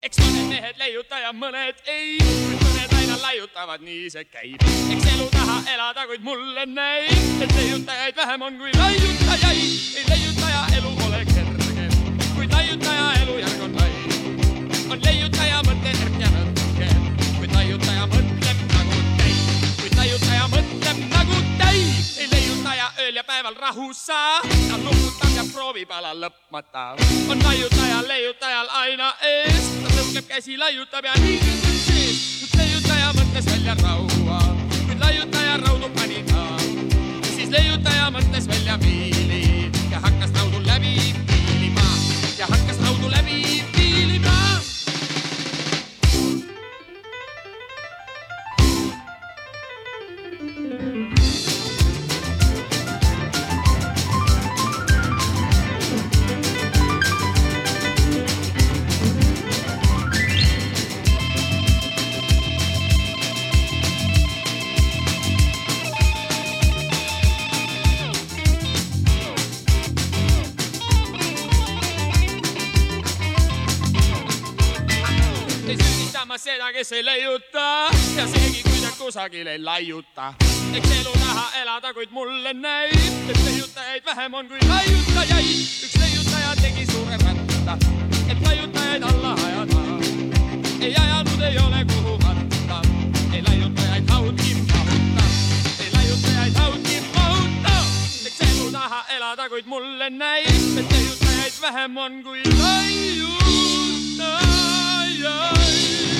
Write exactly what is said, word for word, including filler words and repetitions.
Eks mõned mehed leiuta ja mõned ei, kuid mõned aina laiutavad, nii see käib. Eks elu taha elada, kuid mulle näib, et leiutajaid vähem on kui laiutajaid. Ei leiutaja elu ole kerge, kuid laiutaja elu järg on lai. On leiutaja mõte erk ja nõtke, kuid laiutaja mõtleb nagu täi. Kuid laiutaja mõtleb nagu täi. Ei leiutaja ööl ja päeval rahu saa, ta nukutab ja proovib ala lõpmata. On laiutaja leiutajal aina eest, ta tõukleb käsi, laiutab ja nii kui sees. Kuid leiutaja mõtles välja raua, kuid laiutaja raudu pani ka. Siis leiutaja mõtles välja viili ja hakkas raudu läbi viilima. Ja hakkas raudu läbi viilima. Seda, kes ei leiuta ja seegi, kui ta kusagil ei laiuta. Eks elu taha elada, kuid mulle näib, et leiutajaid vähem on kui laiutajaid. Üks leiutaja tegi suure ratta, et laiutajaid alla ajada. Ei ajanud, ei ole kuhu vatta. Ei laiutajaid haudki mahuta. Ei laiutajaid haudki mahuta. Eks elu taha elada, kuid mulle näib, et leiutajaid vähem on kui laiutajaid.